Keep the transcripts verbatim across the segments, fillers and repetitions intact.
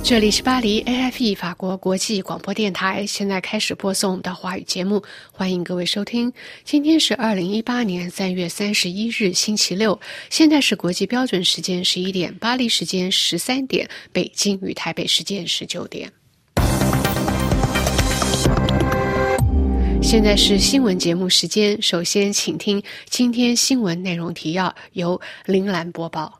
这里是巴黎 A F E 法国国际广播电台，现在开始播送我们的华语节目，欢迎各位收听。今天是二零一八年三月三十一日星期六，现在是国际标准时间十一点，巴黎时间十三点，北京与台北时间十九点。现在是新闻节目时间，首先请听今天新闻内容提要，由林兰播报。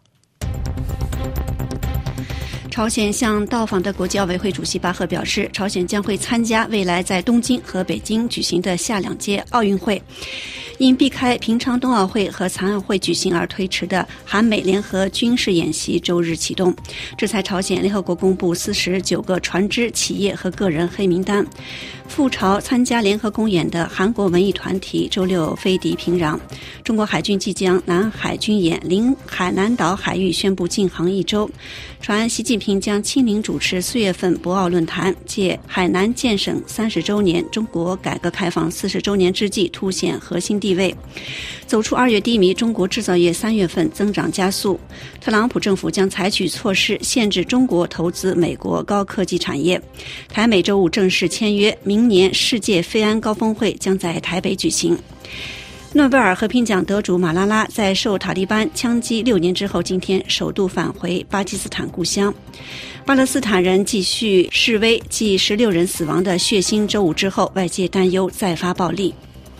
朝鲜向到访的国际奥委会主席巴赫表示，朝鲜将会参加未来在东京和北京举行的下两届奥运会。因避开平昌冬奥会和残奥会举行而推迟的韩美联合军事演习周日启动。制裁朝鲜，联合国公布四十九个船只、企业和个人黑名单。赴朝参加联合公演的韩国文艺团体周六飞抵平壤。中国海军即将南海军演，临海南岛海域宣布禁航一周。传习近平将亲临主持四月份博鳌论坛，借海南建省三十周年、中国改革开放四十周年之际凸显核心地位。走出二月低迷，中国制造业三月份增长加速。特朗普政府将采取措施限制中国投资美国高科技产业。台美周五正式签约，明年世界非安高峰会将在台北举行。诺贝尔和平奖得主马拉拉在受塔利班枪击六年之后，今天首度返回巴基斯坦故乡。巴勒斯坦人继续示威，继十六人死亡的血腥周五之后，外界担忧再发暴力。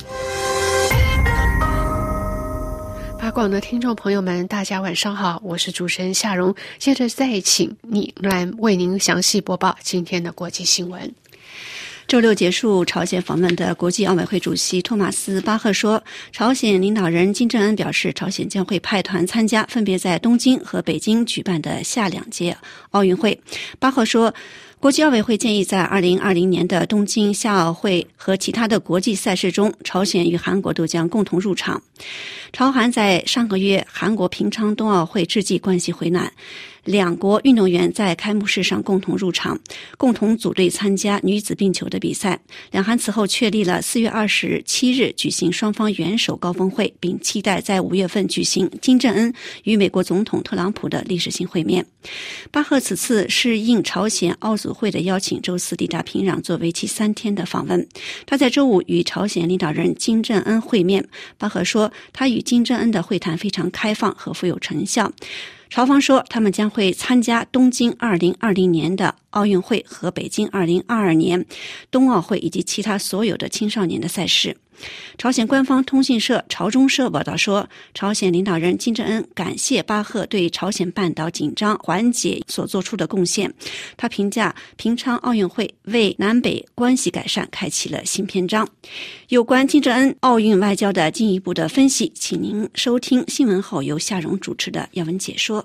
八广的听众朋友们，大家晚上好，我是主持人夏蓉。接着再请你来为您详细播报今天的国际新闻。 周六结束朝鲜访问的国际奥委会主席托马斯·巴赫说，朝鲜领导人金正恩表示，朝鲜将会派团参加分别在东京和北京举办的下两届奥运会。巴赫说，国际奥委会建议在二零二零年的东京夏奥会和其他的国际赛事中，朝鲜与韩国都将共同入场。朝韩在上个月韩国平昌冬奥会之际关系回暖，两国运动员在开幕式上共同入场，共同组队参加女子冰球的比赛。两韩此后确立了四月二十七日举行双方元首高峰会，并期待在五月份举行金正恩与美国总统特朗普的历史性会面。巴赫此次是应朝鲜奥组会的邀请，周四抵达平壤做为期三天的访问。他在周五与朝鲜领导人金正恩会面。巴赫说，他与金正恩的会谈非常开放和富有成效。朝方说，他们将会参加东京二零二零年的奥运会和北京二零二二年冬奥会以及其他所有的青少年的赛事。朝鲜官方通讯社朝中社报道说，朝鲜领导人金正恩感谢巴赫对朝鲜半岛紧张缓解所做出的贡献。他评价平昌奥运会为南北关系改善开启了新篇章。有关金正恩奥运外交的进一步的分析，请您收听新闻后由夏蓉主持的要闻解说。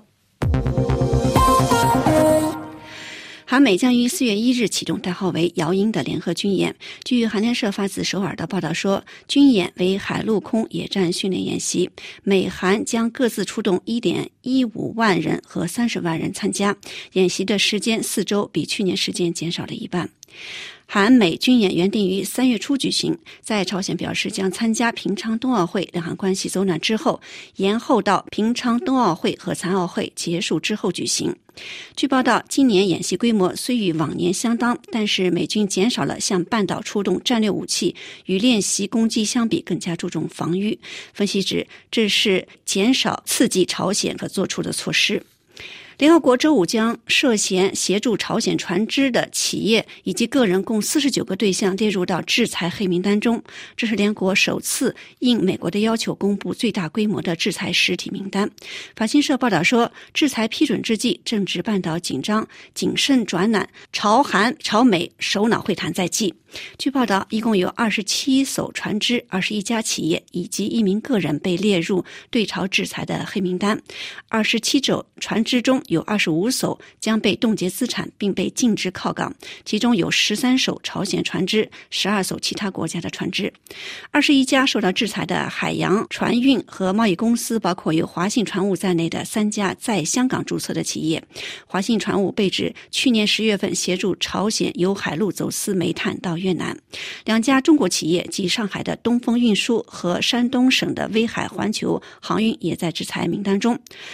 韩美将于四月一日启动代号为姚鹰的联合军演。据韩联社发自首尔的报道说，军演为海陆空野战训练演习，美韩将各自出动 一点一五万人和三十万人参加。演习的时间四周，比去年时间减少了一半。韩美军演原定于三月初举行，在朝鲜表示将参加平昌冬奥会，两韩关系走暖之后，延后到平昌冬奥会和残奥会结束之后举行。据报道，今年演习规模虽与往年相当，但是美军减少了向半岛出动战略武器，与练习攻击相比更加注重防御。分析指，这是减少刺激朝鲜可做出的措施。联合国周五将涉嫌协助朝鲜船只的企业以及个人共四十九个对象列入到制裁黑名单中，这是联国首次应美国的要求公布最大规模的制裁实体名单。法新社报道说，制裁批准之际，正值半岛紧张，谨慎转暖，朝韩、朝美首脑会谈在即。据报道，一共有二十七艘船只、二十一家企业以及一名个人被列入对朝制裁的黑名单。二十七艘船只中有二十五艘将被冻结资产并被禁止靠港，其中有十三艘朝鲜船只，十二艘其他国家的船只。二十一家受到制裁的海洋船运和贸易公司包括有华信船务在内的三家在香港注册的企业。华信船务被指去年十月份协助朝鲜由海路走私煤炭到越南。两家中国企业即上海的东风运输和山东省的威海环球航运也在制裁名单中。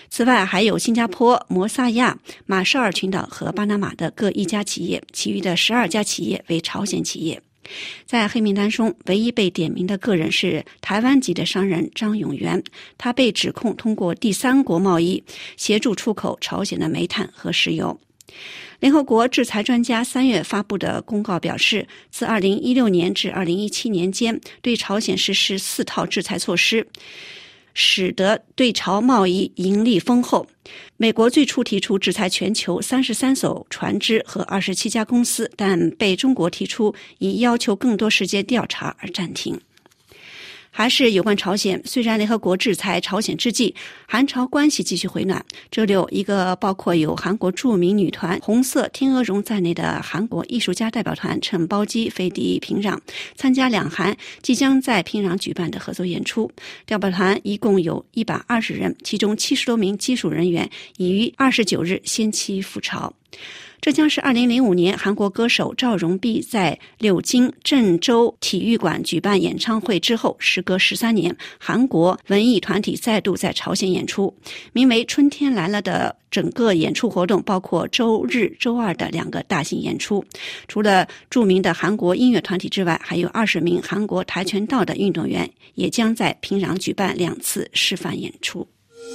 此外，还有新加坡、摩萨亚、马绍尔群岛和巴拿马的各一家企业，其余的十二家企业为朝鲜企业。在黑名单中，唯一被点名的个人是台湾籍的商人张永元，他被指控通过第三国贸易协助出口朝鲜的煤炭和石油。联合国制裁专家三月发布的公告表示，自二零一六年至二零一七年间，对朝鲜实施四套制裁措施，使得对朝贸易盈利丰厚。美国最初提出制裁全球三十三艘船只和二十七家公司，但被中国提出以要求更多时间调查而暂停。还是有关朝鲜，虽然联合国制裁朝鲜之际，韩朝关系继续回暖。周六，一个包括有韩国著名女团红色天鹅绒在内的韩国艺术家代表团乘包机飞抵平壤，参加两韩即将在平壤举办的合作演出。代表团一共有一百二十人，其中七十多名技术人员已于二十九日先期赴朝。这将是二零零五年韩国歌手赵荣弼在柳京郑州体育馆举办演唱会之后，时隔十三年，韩国文艺团体再度在朝鲜演出。名为《春天来了》的整个演出活动包括周日、周二的两个大型演出。除了著名的韩国音乐团体之外，还有二十名韩国跆拳道的运动员也将在平壤举办两次示范演出。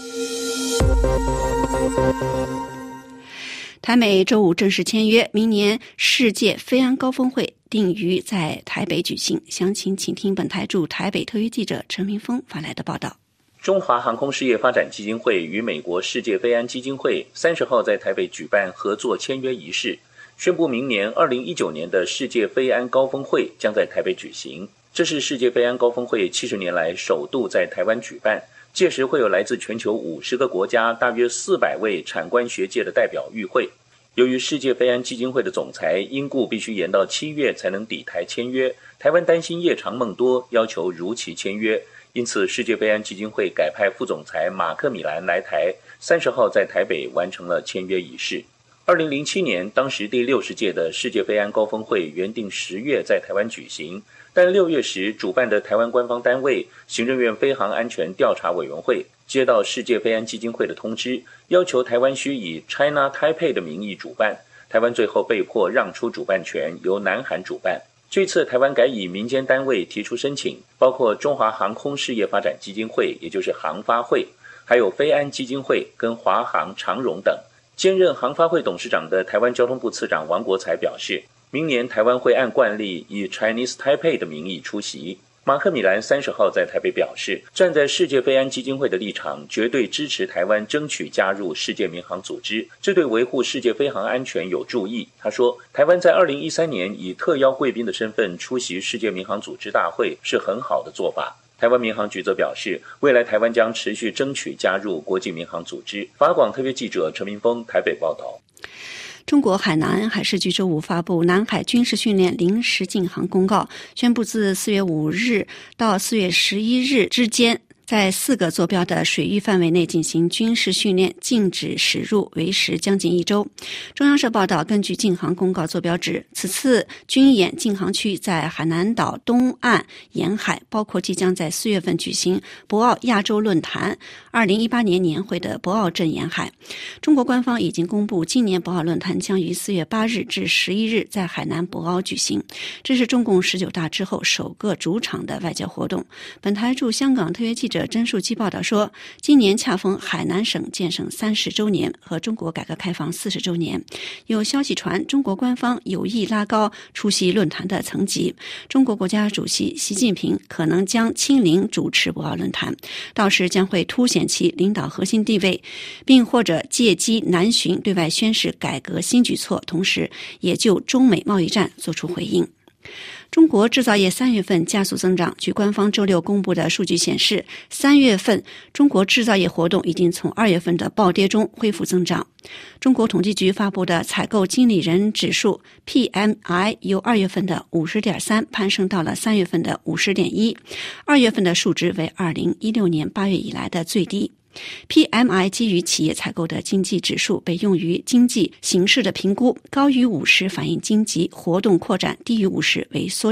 台美周五正式签约，明年世界飞安高峰会定于在台北举行。详情请听本台驻台北特约记者陈明峰发来的报道。 中华航空事业发展基金会与美国世界飞安基金会三十号在台北举办合作签约仪式，宣布明年二零一九年的世界飞安高峰会将在台北举行。这是世界飞安高峰会七十年来首度在台湾举办，届时会有来自全球五十个国家大约四百位产官学界的代表与会。由于世界飞安基金会的总裁因故必须延到七月才能抵台签约，台湾担心夜长梦多，要求如期签约，因此世界飞安基金会改派副总裁马克米兰来台，三十号在台北完成了签约仪式。二零零七年，当时第六十届的世界飞安高峰会原定十月在台湾举行，但六月时主办的台湾官方单位行政院飞航安全调查委员会接到世界飞安基金会的通知，要求台湾需以 China Taipei 的名义主办，台湾最后被迫让出主办权，由南韩主办。这次台湾改以民间单位提出申请，包括中华航空事业发展基金会，也就是航发会，还有飞安基金会跟华航、长荣等。兼任航发会董事长的台湾交通部次长王国材表示，明年台湾会按惯例以 Chinese Taipei 的名义出席。马克米兰三十号在台北表示，站在世界飞安基金会的立场，绝对支持台湾争取加入世界民航组织，这对维护世界飞航安全有助益。他说，台湾在二零一三年以特邀贵宾的身份出席世界民航组织大会是很好的做法。台湾民航局则表示，未来台湾将持续争取加入国际民航组织。法广特约记者陈明峰台北报道。 中国海南海事局周五发布南海军事训练临时禁航公告，宣布自四月五日到四月十一日之间，在四个坐标的水域范围内进行军事训练，禁止驶入，为时将近一周。中央社报道，根据禁航公告坐标指，此次军演禁航区在海南岛东岸沿海，包括即将在四月份举行博鳌亚洲论坛二零一八年年会的博鳌镇沿海。中国官方已经公布，今年博鳌论坛将于四月八日至十一日在海南博鳌举行，这是中共十九大之后首个主场的外交活动。本台驻香港特约记者甄树基报道说，今年恰逢海南省建省三十周年和中国改革开放四十周年，有消息传中国官方有意拉高出席论坛的层级，中国国家主席习近平可能将亲临主持博鳌论坛，到时将会凸显其领导核心地位，并或者借机南巡对外宣示改革新举措，同时也就中美贸易战作出回应。中国制造业三月份加速增长，据官方周六公布的数据显示，三月份中国制造业活动已经从二月份的暴跌中恢复增长。中国统计局发布的采购经理人指数 P M I 由二月份的 五十点三 攀升到了三月份的 五十点一， 二月份的数值为二零一六年八月以来的最低。P M I 基于企业采购的经济指数，被用于经济形势的评估，高于五十反映经济活动扩展，低于五十为缩减。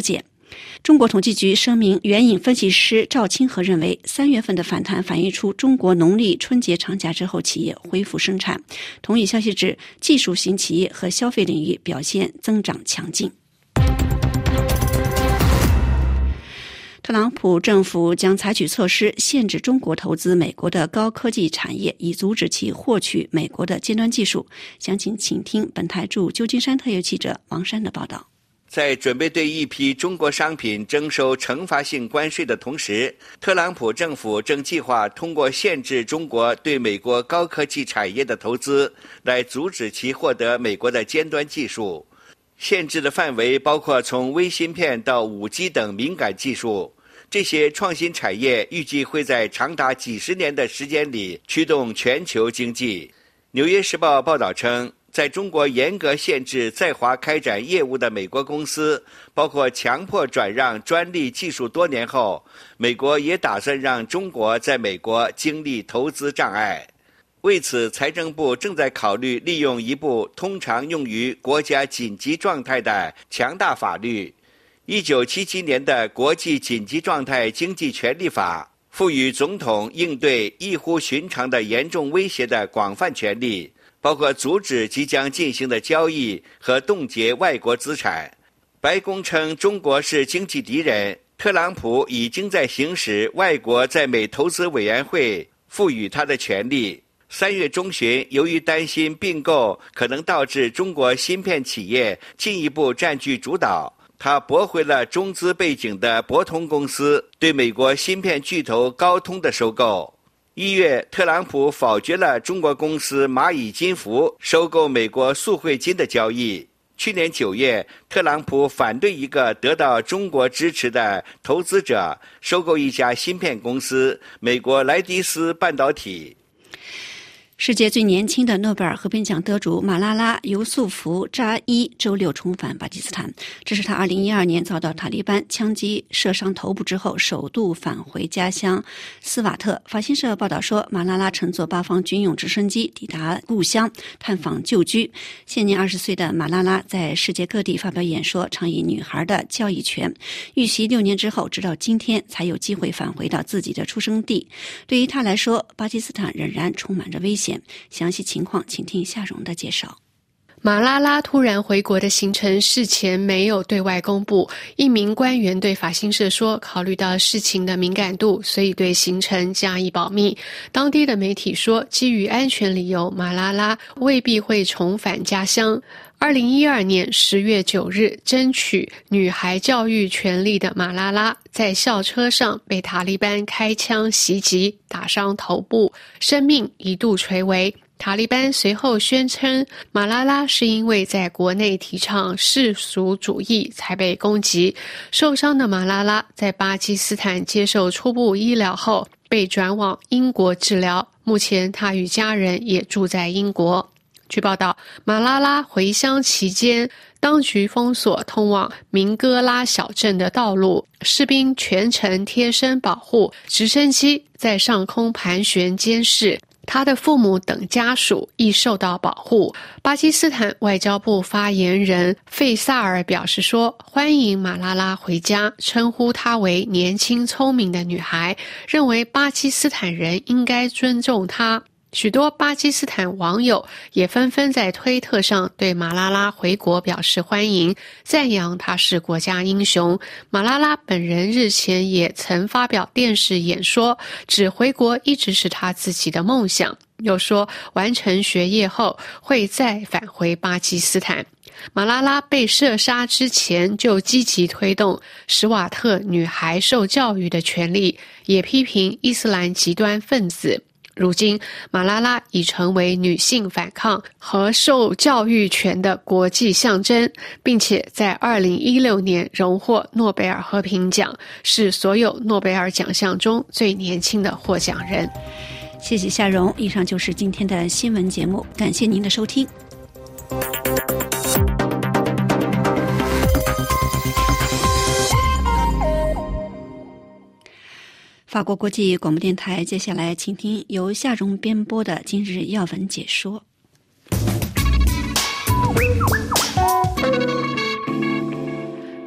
中国统计局声明，援引分析师赵清和认为，三月份的反弹反映出中国农历春节长假之后企业恢复生产。同一消息指，技术型企业和消费领域表现增长强劲。特朗普政府将采取措施限制中国投资美国的高科技产业，以阻止其获取美国的尖端技术。详情请听本台驻旧金山特约记者王珊的报道。 在准备对一批中国商品征收惩罚性关税的同时，特朗普政府正计划通过限制中国对美国高科技产业的投资，来阻止其获得美国的尖端技术。限制的范围包括从微芯片到 五 G 等敏感技术。这些创新产业预计会在长达几十年的时间里驱动全球经济。纽约时报报道称，在中国严格限制在华开展业务的美国公司，包括强迫转让专利技术多年后，美国也打算让中国在美国经历投资障碍。为此，财政部正在考虑利用一部通常用于国家紧急状态的强大法律。一九七七年的国际紧急状态经济权利法赋予总统应对异乎寻常的严重威胁的广泛权利，包括阻止即将进行的交易和冻结外国资产。白宫称中国是经济敌人，特朗普已经在行使外国在美投资委员会赋予他的权利。三月中旬，由于担心并购可能导致中国芯片企业进一步占据主导，他驳回了中资背景的博通公司对美国芯片巨头高通的收购。一月，特朗普否决了中国公司蚂蚁金服收购美国速汇金的交易。去年九月，特朗普反对一个得到中国支持的投资者收购一家芯片公司——美国莱迪斯半导体。 世界最年轻的诺贝尔和平奖得主马拉拉·尤素福扎伊周六重返巴基斯坦，这是他二零一二年遭到塔利班枪击射伤头部之后首度返回家乡斯瓦特。法新社报道说，马拉拉乘坐八方军用直升机抵达故乡探访旧居。现年二十岁的马拉拉在世界各地发表演说，倡议女孩的教育权。预习六年之后，直到今天才有机会返回到自己的出生地。对于他来说，巴基斯坦仍然充满着危险。详细情况请听夏蓉的介绍。 马拉拉突然回国的行程事前没有对外公布，一名官员对法新社说，考虑到事情的敏感度，所以对行程加以保密。当地的媒体说，基于安全理由，马拉拉未必会重返家乡。二零一二年十月九日，争取女孩教育权利的马拉拉在校车上被塔利班开枪袭击，打伤头部，生命一度垂危。塔利班随后宣称，马拉拉是因为在国内提倡世俗主义才被攻击。受伤的马拉拉在巴基斯坦接受初步医疗后，被转往英国治疗。目前他与家人也住在英国。据报道，马拉拉回乡期间，当局封锁通往明哥拉小镇的道路，士兵全程贴身保护，直升机在上空盘旋监视。他的父母等家属亦受到保护。巴基斯坦外交部发言人费萨尔表示说，欢迎马拉拉回家，称呼她为年轻聪明的女孩，认为巴基斯坦人应该尊重她。许多巴基斯坦网友也纷纷在推特上对马拉拉回国表示欢迎，赞扬她是国家英雄。马拉拉本人日前也曾发表电视演说，指回国一直是她自己的梦想，又说完成学业后会再返回巴基斯坦。马拉拉被射杀之前就积极推动史瓦特女孩受教育的权利，也批评伊斯兰极端分子。如今，马拉拉已成为女性反抗和受教育权的国际象征，并且在二零一六年荣获诺贝尔和平奖，是所有诺贝尔奖项中最年轻的获奖人。 谢谢夏蓉，以上就是今天的新闻节目，感谢您的收听。法国国际广播电台，接下来请听由夏蓉编播的今日要闻解说。 各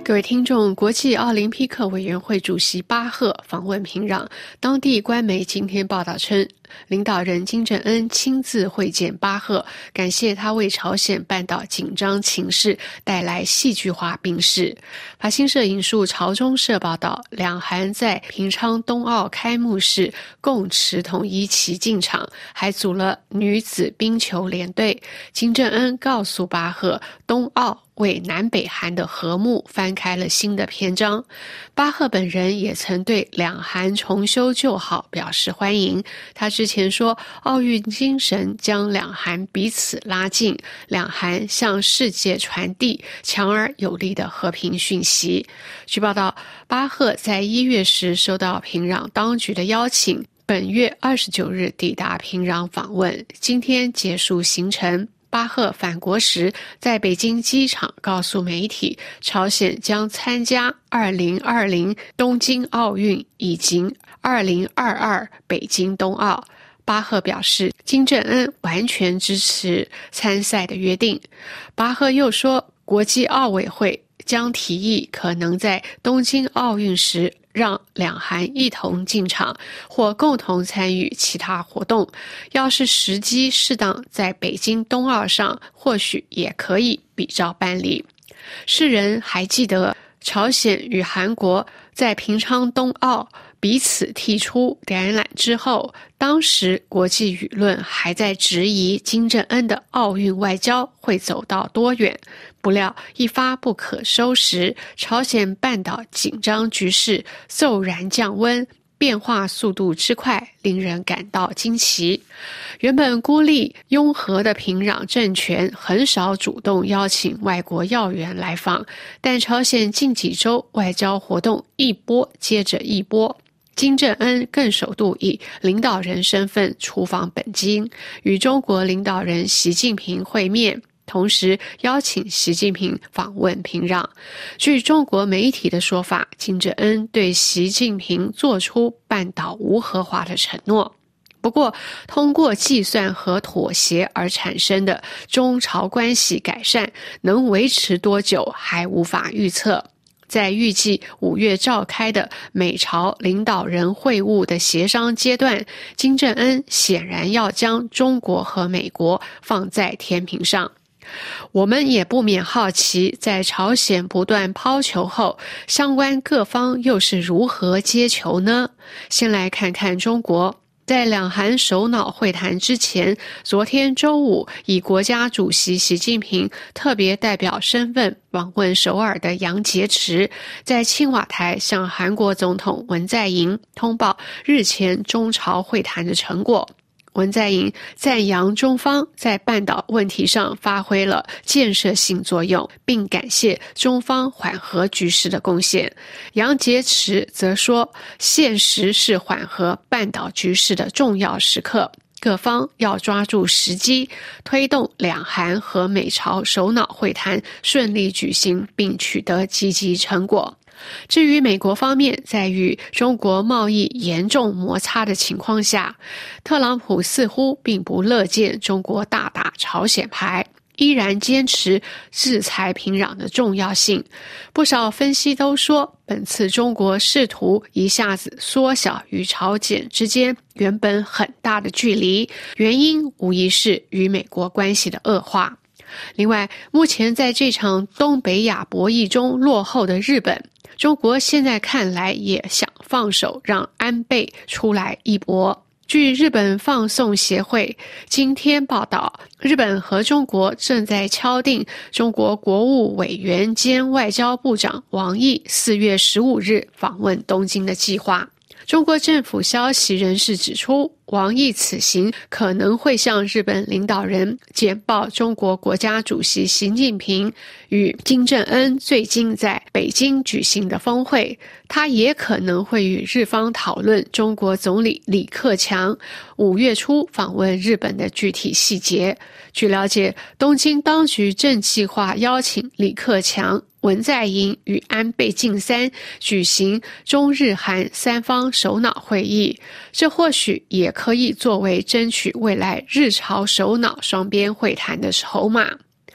各位听众，国际奥林匹克委员会主席巴赫访问平壤，当地官媒今天报道称，领导人金正恩亲自会见巴赫，感谢他为朝鲜半岛紧张情势带来戏剧化兵士。法新社引述朝中社报道，两韩在平昌冬奥开幕式共持统一旗进场，还组了女子冰球联队。金正恩告诉巴赫，冬奥为南北韩的和睦翻开了新的篇章。巴赫本人也曾对两韩重修旧好表示欢迎。他之前说，奥运精神将两韩彼此拉近，两韩向世界传递强而有力的和平讯息。据报道，巴赫在一月时收到平壤当局的邀请，本月二十九日抵达平壤访问，今天结束行程。巴赫返国时在北京机场告诉媒体，朝鲜将参加二零二零东京奥运以及二零二二北京冬奥。巴赫表示，金正恩完全支持参赛的约定。巴赫又说，国际奥委会将提议可能在东京奥运时让两韩一同进场或共同参与其他活动，要是时机适当，在北京冬奥上或许也可以比照办理。世人还记得朝鲜与韩国在平昌冬奥彼此剔出橄榄之后，当时国际舆论还在质疑金正恩的奥运外交会走到多远。不料一发不可收拾，朝鲜半岛紧张局势骤然降温，变化速度之快，令人感到惊奇。原本孤立拥核的平壤政权很少主动邀请外国要员来访，但朝鲜近几周外交活动一波接着一波。金正恩更首度以领导人身份出访本京，与中国领导人习近平会面，同时邀请习近平访问平壤。据中国媒体的说法，金正恩对习近平做出半岛无核化的承诺。不过，通过计算和妥协而产生的中朝关系改善能维持多久还无法预测。在预计五月召开的美朝领导人会晤的协商阶段，金正恩显然要将中国和美国放在天平上。我们也不免好奇，在朝鲜不断抛球后，相关各方又是如何接球呢？先来看看中国。在两韩首脑会谈之前，昨天周五以国家主席习近平特别代表身份访问首尔的杨洁篪，在青瓦台向韩国总统文在寅通报日前中朝会谈的成果。文在寅赞扬中方在半岛问题上发挥了建设性作用，并感谢中方缓和局势的贡献。杨洁篪则说，现实是缓和半岛局势的重要时刻，各方要抓住时机，推动两韩和美朝首脑会谈顺利举行，并取得积极成果。至于美国方面，在与中国贸易严重摩擦的情况下，特朗普似乎并不乐见中国大打朝鲜牌，依然坚持制裁平壤的重要性。不少分析都说，本次中国试图一下子缩小与朝鲜之间原本很大的距离，原因无疑是与美国关系的恶化。另外，目前在这场东北亚博弈中落后的日本，中国现在看来也想放手让安倍出来一搏。据日本放送协会今天报道，日本和中国正在敲定中国国务委员兼外交部长王毅四月十五日访问东京的计划。中国政府消息人士指出，王毅此行可能会向日本领导人简报中国国家主席习近平与金正恩最近在北京举行的峰会，他也可能会与日方讨论中国总理李克强五月初访问日本的具体细节。据了解，东京当局正计划邀请李克强、文在寅与安倍晋三举行中日韩三方首脑会议，这或许也可以作为争取未来日朝首脑双边会谈的筹码。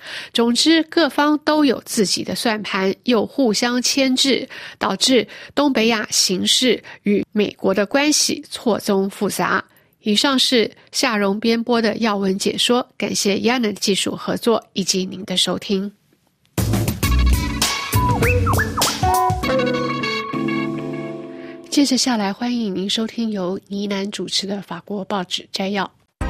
总之，各方都有自己的算盘，又互相牵制，导致东北亚形势与美国的关系错综复杂。以上是夏蓉编播的要闻解说，感谢 Yana 的技术合作以及您的收听。接着下来，欢迎您收听由倪楠主持的法国报纸摘要。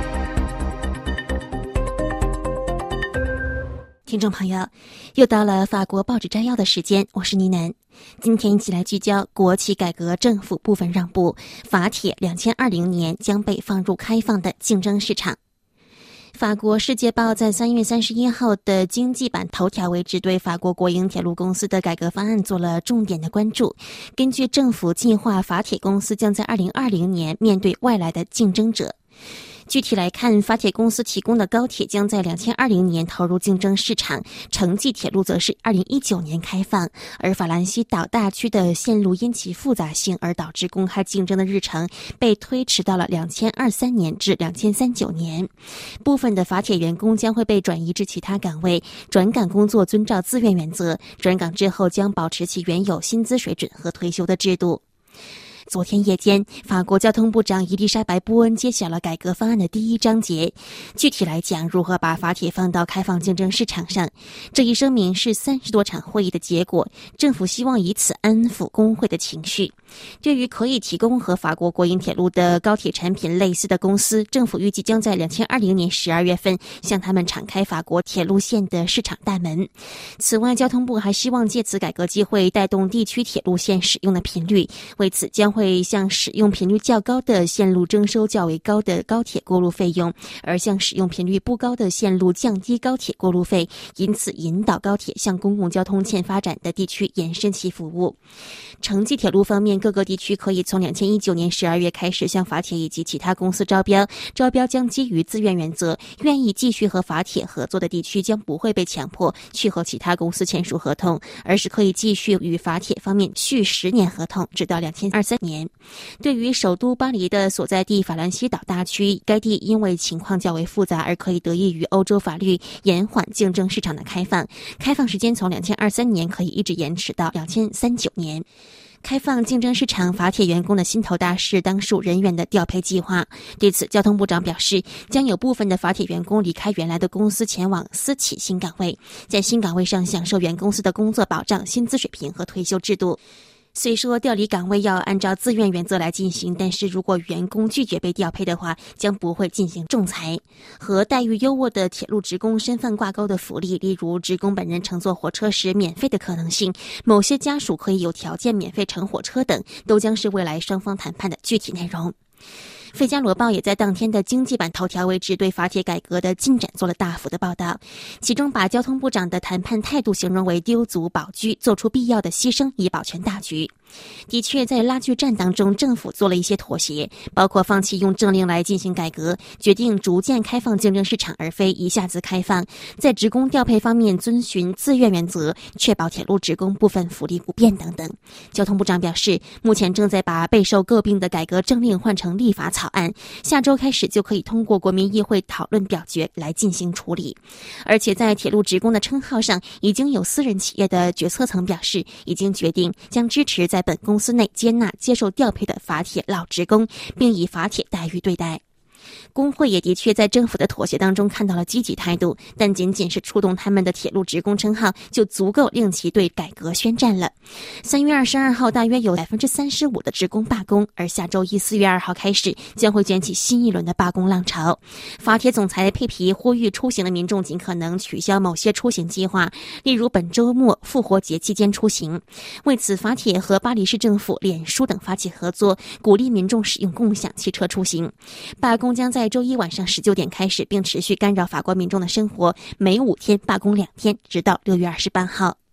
听众朋友，又到了法国报纸摘要的时间，我是倪楠。今天一起来聚焦国企改革政府部分让步，法铁二零二零年将被放入开放的竞争市场。法国《世界报》在三月三十一号的经济版头条位置对法国国营铁路公司的改革方案做了重点的关注。根据政府计划，法铁公司将在二零二零年面对外来的竞争者。具体来看，法铁公司提供的高铁将在二零二零年投入竞争市场，城际铁路则是二零一九年开放，而法兰西岛大区的线路因其复杂性而导致公开竞争的日程被推迟到了二零二三年至二零三九年。部分的法铁员工将会被转移至其他岗位，转岗工作遵照自愿原则，转岗之后将保持其原有薪资水准和退休的制度。昨天夜间，法国交通部长伊丽莎白·波恩揭晓了改革方案的第一章节。具体来讲，如何把法铁放到开放竞争市场上，这一声明是三十多场会议的结果。政府希望以此安抚工会的情绪。对于可以提供和法国国营铁路的高铁产品类似的公司，政府预计将在二零二零年十二月份向他们敞开法国铁路线的市场大门。此外，交通部还希望借此改革机会带动地区铁路线使用的频率，为此将会向使用频率较高的线路征收较为高的高铁过路费用，而向使用频率不高的线路降低高铁过路费，因此引导高铁向公共交通欠发展的地区延伸其服务。城际铁路方面，各个地区可以从二零一九年十二月开始向法铁以及其他公司招标，招标将基于自愿原则，愿意继续和法铁合作的地区将不会被强迫去和其他公司签署合同，而是可以继续与法铁方面续十年合同，直到二零二三年。对于首都巴黎的所在地法兰西岛大区，该地因为情况较为复杂而可以得益于欧洲法律延缓竞争市场的开放，开放时间从二零二三年可以一直延迟到二零三九年。开放竞争市场，法铁员工的心头大事当属人员的调配计划。对此，交通部长表示，将有部分的法铁员工离开原来的公司，前往私企新岗位，在新岗位上享受原公司的工作保障、薪资水平和退休制度。虽说调离岗位要按照自愿原则来进行，但是如果员工拒绝被调配的话，将不会进行仲裁。和待遇优渥的铁路职工身份挂钩的福利，例如职工本人乘坐火车时免费的可能性，某些家属可以有条件免费乘火车等，都将是未来双方谈判的具体内容。《费加罗报》也在当天的经济版头条位置对法铁改革的进展做了大幅的报道，其中把交通部长的谈判态度形容为丢卒保车，做出必要的牺牲以保全大局。的确，在拉锯战当中，政府做了一些妥协，包括放弃用政令来进行改革，决定逐渐开放竞争市场，而非一下子开放。在职工调配方面遵循自愿原则，确保铁路职工部分福利不变等等。交通部长表示，目前正在把备受诟病的改革政令换成立法草案，下周开始就可以通过国民议会讨论表决来进行处理。而且在铁路职工的称号上，已经有私人企业的决策层表示，已经决定将支持在本公司内接纳接受调配的法铁老职工，并以法铁待遇对待。工会也的确在政府的妥协当中看到了积极态度，但仅仅是触动他们的铁路职工称号就足够令其对改革宣战了。三月二十二号，大约有百分之三十五的职工罢工，而下周一四月二号开始将会卷起新一轮的罢工浪潮。法铁总裁佩皮呼吁出行的民众尽可能取消某些出行计划，例如本周末、复活节期间出行。为此，法铁和巴黎市政府、脸书等发起合作，鼓励民众使用共享汽车出行。罢工将在周一晚上十九点开始，并持续干扰法国民众的生活，每五天罢工两天，直到六月二十八号。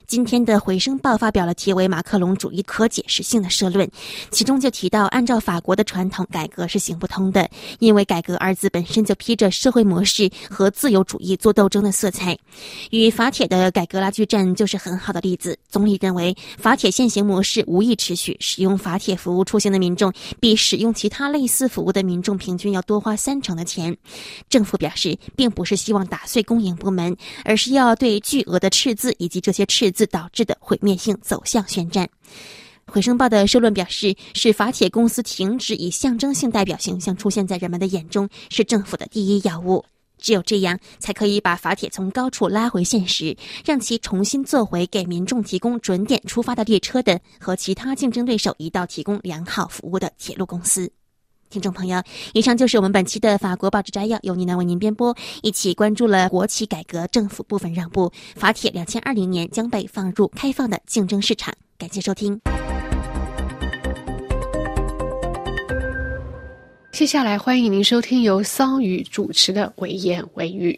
今天的《回声报》发表了题为《马克龙主义可解释性的社论》，其中就提到，按照法国的传统，改革是行不通的，因为改革二字本身就披着社会模式和自由主义做斗争的色彩。与法铁的改革拉锯战就是很好的例子。总理认为，法铁现行模式无意持续，使用法铁服务出行的民众比使用其他类似服务的民众平均要多花三成的钱。政府表示，并不是希望打碎公营部门，而是要对巨额的赤字以及这些赤字导致的毁灭性走向宣战。回声报的社论表示，使法铁公司停止以象征性代表形象出现在人们的眼中，是政府的第一要务。只有这样，才可以把法铁从高处拉回现实，让其重新做回给民众提供准点出发的列车的和其他竞争对手一道提供良好服务的铁路公司。听众朋友，以上就是我们本期的法国报纸摘要，由妮娜为您编播，一起关注了国企改革政府部分让步，法铁两千二零年将被放入开放的竞争市场。感谢收听。 接下来欢迎您收听由桑宇主持的微言微语。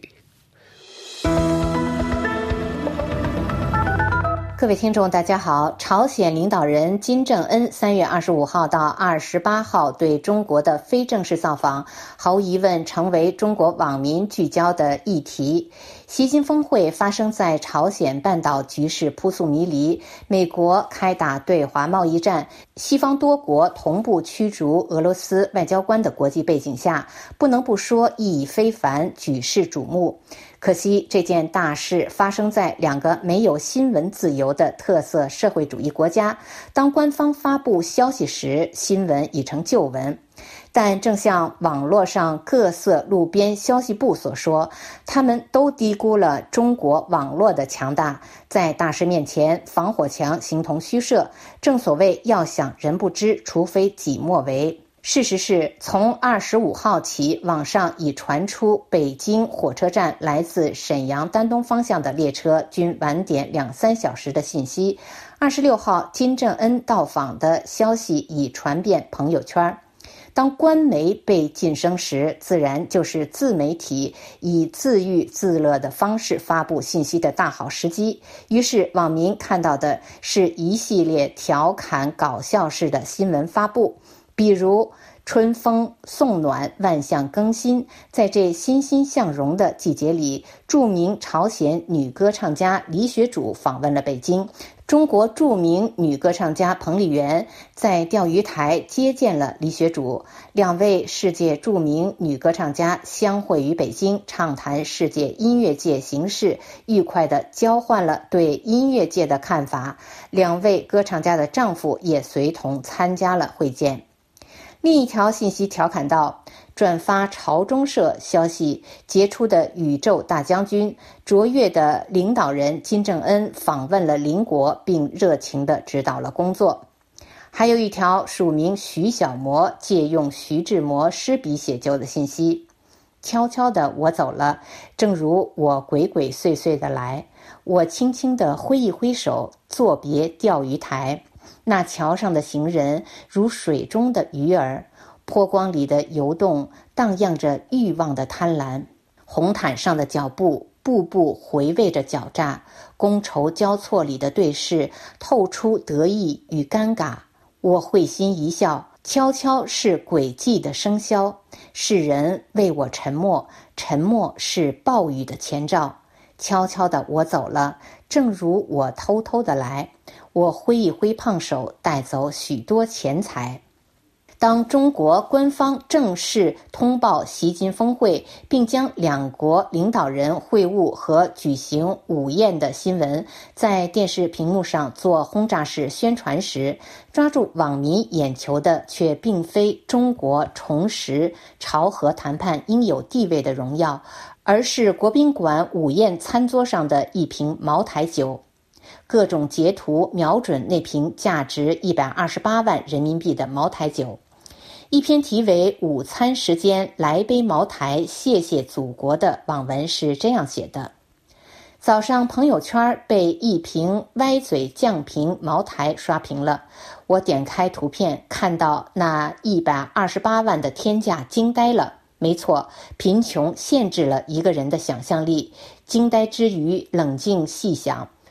各位听众大家好，朝鲜领导人金正恩三月二十五号到二十八号对中国的非正式造访，毫无疑问成为中国网民聚焦的议题。习金峰会发生在朝鲜半岛局势扑朔迷离，美国开打对华贸易战，西方多国同步驱逐俄罗斯外交官的国际背景下，不能不说意义非凡，举世瞩目。可惜这件大事发生在两个没有新闻自由的特色社会主义国家，当官方发布消息时，新闻已成旧闻。但正像网络上各色路边消息部所说，他们都低估了中国网络的强大，在大事面前防火墙形同虚设。正所谓要想人不知，除非己莫为。事实是，从二十五号起，网上已传出北京火车站来自沈阳丹东方向的列车均晚点两三小时的信息。二十六号，金正恩到访的消息已传遍朋友圈。当官媒被晋升时，自然就是自媒体以自娱自乐的方式发布信息的大好时机。于是网民看到的是一系列调侃搞笑式的新闻发布，比如春风送暖，万象更新。在这欣欣向荣的季节里，著名朝鲜女歌唱家李雪主访问了北京。中国著名女歌唱家彭丽媛在钓鱼台接见了李雪主，两位世界著名女歌唱家相会于北京，畅谈世界音乐界形势，愉快地交换了对音乐界的看法。两位歌唱家的丈夫也随同参加了会见。另一条信息调侃道，转发朝中社消息，杰出的宇宙大将军、卓越的领导人金正恩访问了邻国，并热情地指导了工作。还有一条署名徐小魔借用徐志摩诗笔写就的信息，悄悄地我走了，正如我鬼鬼祟祟地来，我轻轻地挥一挥手，作别钓鱼台。那桥上的行人如水中的鱼儿，波光里的游动荡漾着欲望的贪婪，红毯上的脚步步步回味着狡诈，觥筹交错里的对视透出得意与尴尬。我会心一笑，悄悄是诡计的笙箫，世人为我沉默，沉默是暴雨的前兆。悄悄的我走了，正如我偷偷的来，我挥一挥胖手，带走许多钱财。当中国官方正式通报习金峰会，并将两国领导人会晤和举行午宴的新闻在电视屏幕上做轰炸式宣传时，抓住网民眼球的却并非中国重拾朝核谈判应有地位的荣耀，而是国宾馆午宴餐桌上的一瓶茅台酒。各种截图瞄准那瓶价值一百二十八万人民币的茅台酒。一篇题为午餐时间来杯茅台谢谢祖国的网文是这样写的：早上朋友圈被一瓶歪嘴酱瓶茅台刷屏了，我点开图片看到那一百二十八万的天价，惊呆了。没错，贫穷限制了一个人的想象力。惊呆之余冷静细想，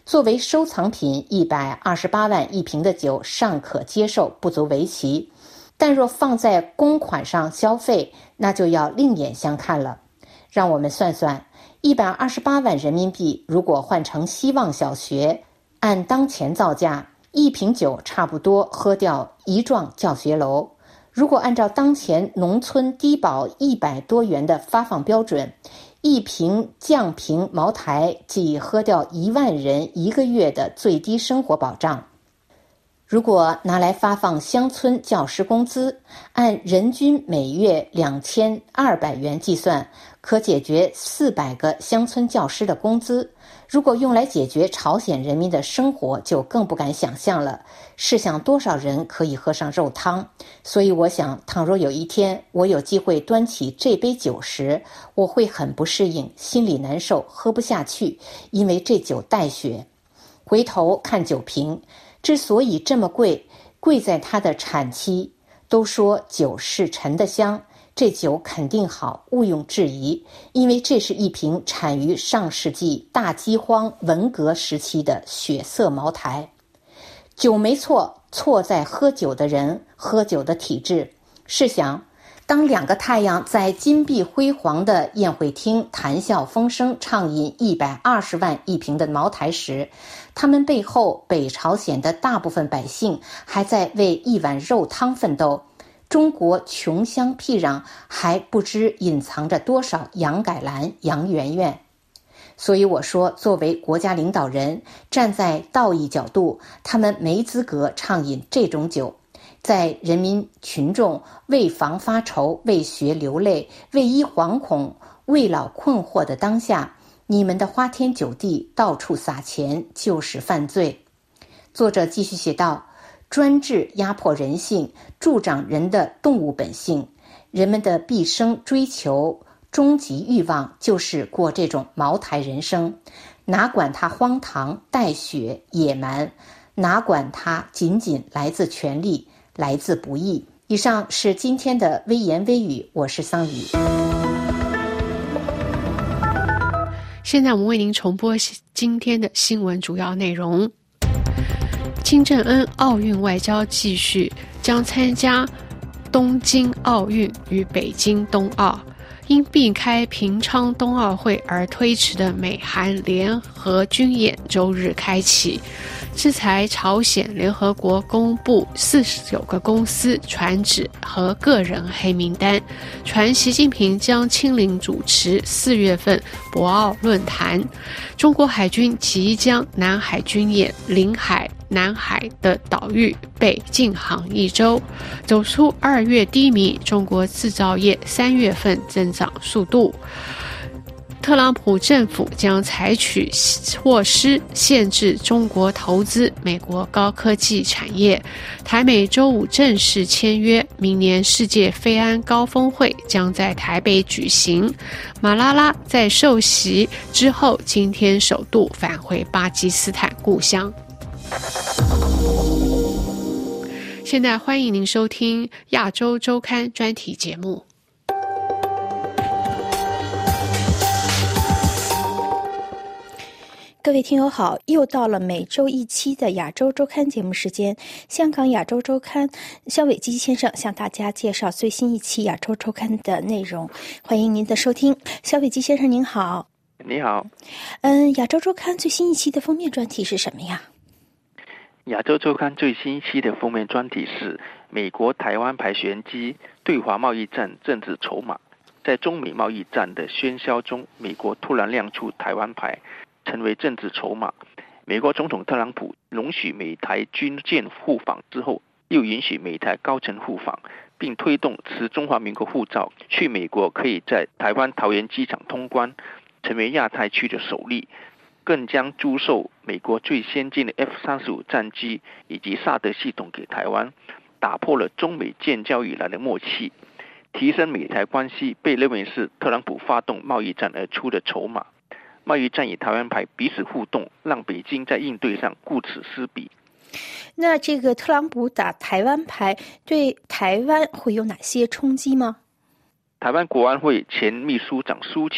作为收藏品，一百二十八万一瓶的酒尚可接受，不足为奇。但若放在公款上消费，那就要另眼相看了。让我们算算，一百二十八万人民币如果换成希望小学，按当前造价，一瓶酒差不多喝掉一幢教学楼。如果按照当前农村低保一百多元的发放标准，一瓶降瓶茅台即喝掉一万人一个月的最低生活保障。如果拿来发放乡村教师工资，按人均每月两千二百元计算，可解决四百个乡村教师的工资。如果用来解决朝鲜人民的生活，就更不敢想象了。试想多少人可以喝上肉汤？所以我想，倘若有一天我有机会端起这杯酒时，我会很不适应，心里难受，喝不下去，因为这酒带血。回头看酒瓶，之所以这么贵，贵在它的产期。都说酒是陈的香，这酒肯定好，毋庸置疑，因为这是一瓶产于上世纪大饥荒文革时期的血色茅台。酒没错，错在喝酒的人，喝酒的体制。试想，当两个太阳在金碧辉煌的宴会厅谈笑风生，畅饮一百二十万一瓶的茅台时，他们背后北朝鲜的大部分百姓还在为一碗肉汤奋斗。中国穷乡僻壤，还不知隐藏着多少杨改兰、杨媛媛。所以我说，作为国家领导人，站在道义角度，他们没资格畅饮这种酒。在人民群众为防发愁、为学流泪、为医惶恐、为老困惑的当下，你们的花天酒地、到处撒钱就是犯罪。作者继续写道，专制压迫人性，助长人的动物本性，人们的毕生追求、终极欲望就是过这种茅台人生，哪管它荒唐、带血、野蛮，哪管它仅仅来自权力、来自不义。以上是今天的微言微语，我是桑宇。 现在我们为您重播今天的新闻主要内容。金正恩奥运外交继续，将参加东京奥运与北京冬奥。因避开平昌冬奥会而推迟的美韩联合军演周日开启。制裁朝鲜，联合国公布四十九个公司、船只和个人黑名单，传习近平将亲临主持四月份博鳌论坛。中国海军即将南海军演，领海、南海的岛屿被禁航一周。走出二月低迷，中国制造业三月份增长速度。特朗普政府将采取措施限制中国投资美国高科技产业。台美周五正式签约，明年世界非安高峰会将在台北举行。马拉拉在受袭之后，今天首度返回巴基斯坦故乡。现在欢迎您收听亚洲周刊专题节目。 各位听友好，又到了每周一期的亚洲周刊节目时间。香港亚洲周刊肖伟基先生向大家介绍最新一期亚洲周刊的内容，欢迎您的收听。肖伟基先生您好。 你好。 嗯，亚洲周刊最新一期的封面专题是什么呀？ 亚洲周刊最新一期的封面专题是美国台湾牌玄机，对华贸易战政治筹码。在中美贸易战的喧嚣中，美国突然亮出台湾牌，成为政治筹码。美国总统特朗普容许美台军舰互访之后，又允许美台高层互访，并推动持中华民国护照去美国可以在台湾桃园机场通关，成为亚太区的首例。更将租售美国最先进的 F 三十五 战机以及萨德系统给台湾，打破了中美建交以来的默契。提升美台关系被认为是特朗普发动贸易战而出的筹码。贸易战与台湾牌彼此互动，让北京在应对上顾此失彼。 那这个特朗普打台湾牌对台湾会有哪些冲击吗？ 台湾国安会前秘书长苏起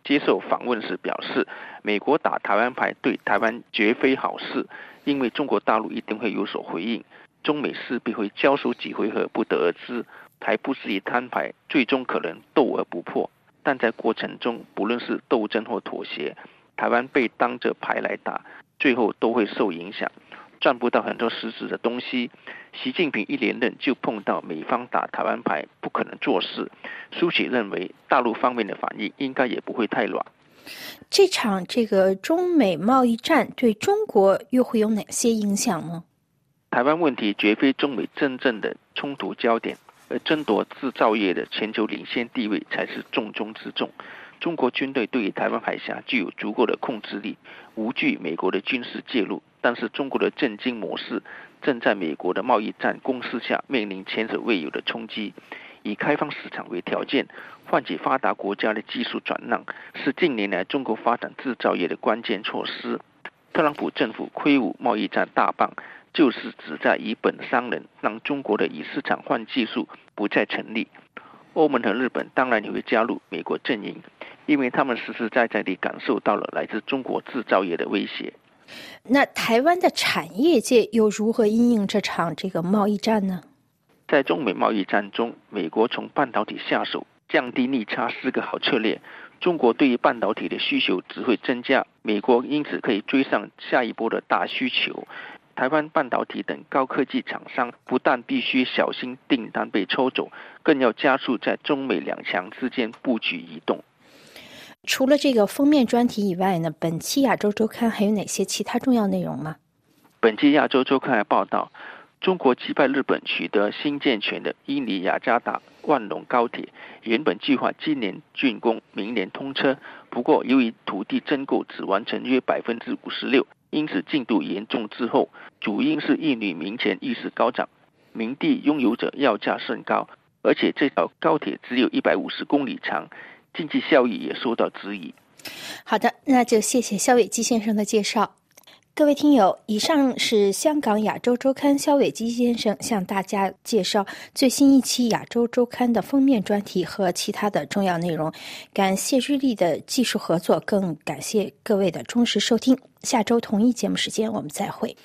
接受访问时表示，美国打台湾牌对台湾绝非好事，因为中国大陆一定会有所回应，中美势必会交手几回合不得而知，还不至于摊牌，最终可能斗而不破。但在过程中，不论是斗争或妥协，台湾被当着牌来打，最后都会受影响，赚不到很多实质的东西。习近平一连任就碰到美方打台湾牌，不可能做事。苏启认为大陆方面的反应应该也不会太软。 这场这个中美贸易战对中国又会有哪些影响呢？ 台湾问题绝非中美真正的冲突焦点，而争夺制造业的全球领先地位才是重中之重。中国军队对于台湾海峡具有足够的控制力，无惧美国的军事介入，但是中国的政经模式正在美国的贸易战攻势下面临前所未有的冲击。以开放市场为条件，唤起发达国家的技术转让，是近年来中国发展制造业的关键措施。特朗普政府挥舞贸易战大棒，就是旨在以本伤人，让中国的以市场换技术不再成立。欧盟和日本当然也会加入美国阵营，因为他们实实在在地感受到了来自中国制造业的威胁。 那台湾的产业界又如何因应这场这个贸易战呢？ 在中美贸易战中，美国从半导体下手，降低逆差是个好策略。中国对于半导体的需求只会增加，美国因此可以追上下一波的大需求。台湾半导体等高科技厂商不但必须小心订单被抽走，更要加速在中美两强之间布局移动。 除了这个封面专题以外呢，本期亚洲周刊还有哪些其他重要内容吗？ 本期亚洲周刊还报道，中国击败日本取得新建权的伊尼雅加达万隆高铁，原本计划今年竣工，明年通车。不过由于土地征购只完成约 百分之五十六， 因此进度严重滞后。主因是一女民权意识高涨，民地拥有者要价甚高，而且这条高铁只有一百五十公里长，经济效益也受到质疑。 好的，那就谢谢肖伟基先生的介绍。各位听友，以上是香港亚洲周刊肖伟基先生向大家介绍最新一期亚洲周刊的封面专题和其他的重要内容。感谢日立的技术合作，更感谢各位的忠实收听。下周同一节目时间我们再会。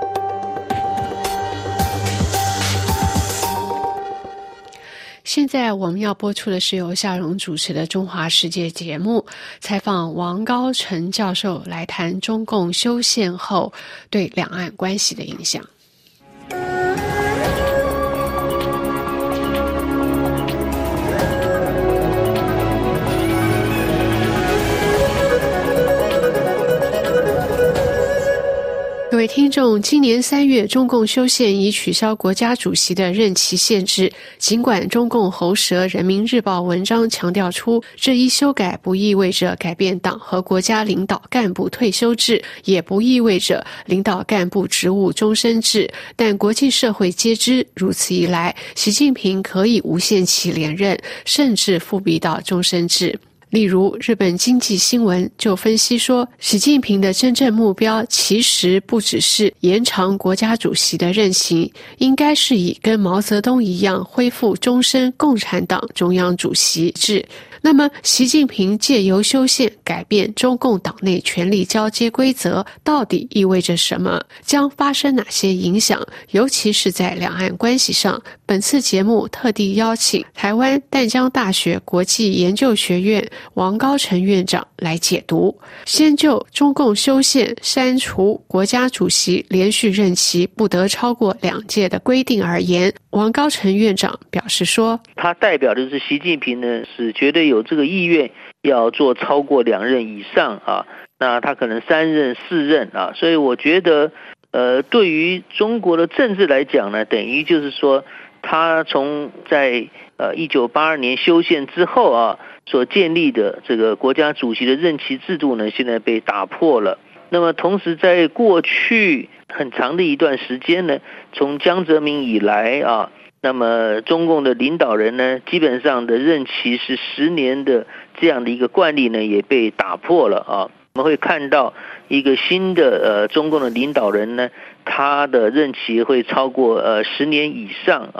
现在我们要播出的是由夏蓉主持的《中华世界》节目，采访王高成教授来谈中共修宪后对两岸关系的影响。各位听众，今年三月，中共修宪已取消国家主席的任期限制。尽管中共喉舌《人民日报》文章强调出，这一修改不意味着改变党和国家领导干部退休制，也不意味着领导干部职务终身制，但国际社会皆知，如此一来，习近平可以无限期连任，甚至复辟到终身制。例如，日本经济新闻就分析说，习近平的真正目标其实不只是延长国家主席的任期，应该是以跟毛泽东一样恢复终身共产党中央主席制。那么，习近平借由修宪改变中共党内权力交接规则，到底意味着什么？将发生哪些影响？尤其是在两岸关系上，本次节目特地邀请台湾淡江大学国际研究学院王高成院长来解读。先就中共修宪删除国家主席连续任期不得超过两届的规定而言，王高成院长表示说， 他代表的是习近平呢，是绝对有这个意愿要做超过两任以上啊，那他可能三任四任啊，所以我觉得呃，对于中国的政治来讲呢，等于就是说他从在呃一九八二年修宪之后啊所建立的这个国家主席的任期制度呢，现在被打破了。那么同时在过去很长的一段时间呢，从江泽民以来啊，那么中共的领导人呢，基本上的任期是十年的这样的一个惯例呢，也被打破了啊。我们会看到一个新的呃中共的领导人呢，他的任期会超过呃十年以上啊。